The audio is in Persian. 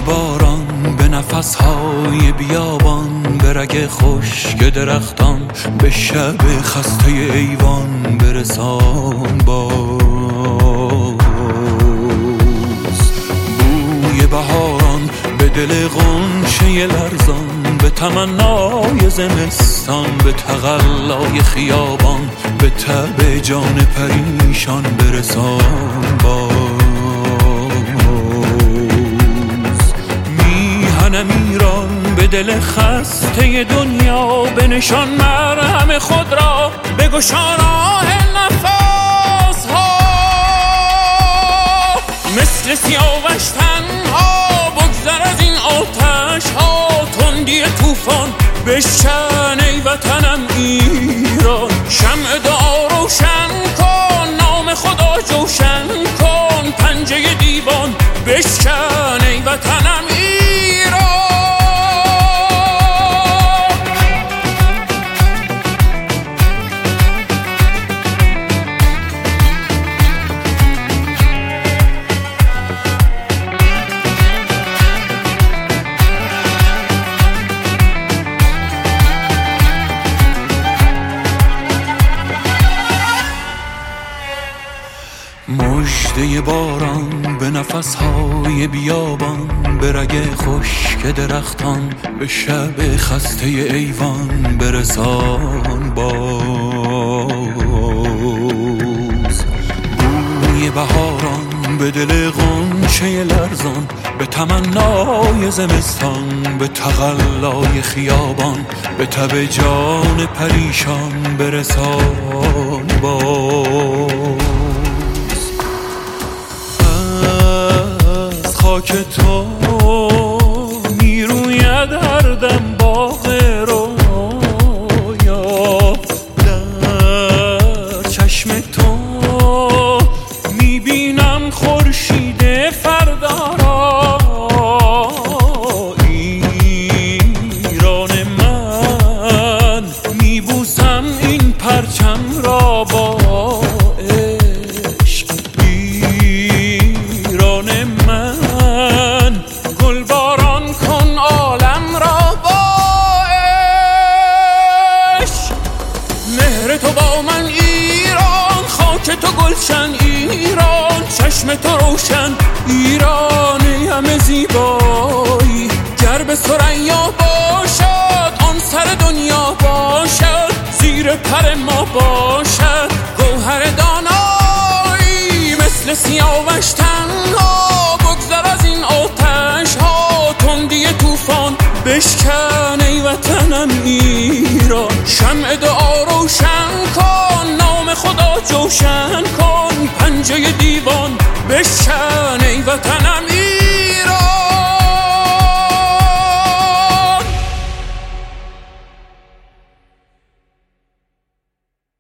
باران به نفسهای بیابان، به رگ خشک درختان، به شب خسته ایوان برسان باز. بوی بهاران به دل غنچه لرزان، به تمنای زمستان، به تقلای خیابان، به تب جان پریشان برسان باز. میهنم ایران به دل خسته دنیا، به نشان مرهم خود را بگشا راه نفس ها. مثل سیاوش تنها بگذر از این آتش ها، تندی طوفان بشکن ای وطنم ایران. شمع دعا روشن کن، نام خدا جوشن کن، پنجه دیوان بشکن ای وطنم ایران. مژده باران به نفسهای بیابان، به رگ خشک درختان، به شب خسته ایوان برسان باز. بوی بهاران به دل غنچه لرزان، به تمنای زمستان، به تقلای خیابان، به تب جان پریشان برسان باز. خاک تو میروید هر دم باغ رویا، در چشم تو میبینم خورشید فردا را. ایران من میبوسم این پرچم را با عشق. ایران من گلباران کن عالم را با عشق. مهر تو با من ایران، خاک تو گلشن ایران، چشم تو روشن ایران همه زیبایی. گر به ثریا باشد آن سر دنیا باشد، زیر پر ما باشد گوهر دانایی. مثل سیاوش تنها بگذر از این آتش ها، تندی طوفان بشکن ای وطنم ایران. شمع دعا روشن کن، نام خدا جوشن کن، پنجه دیوان بشکن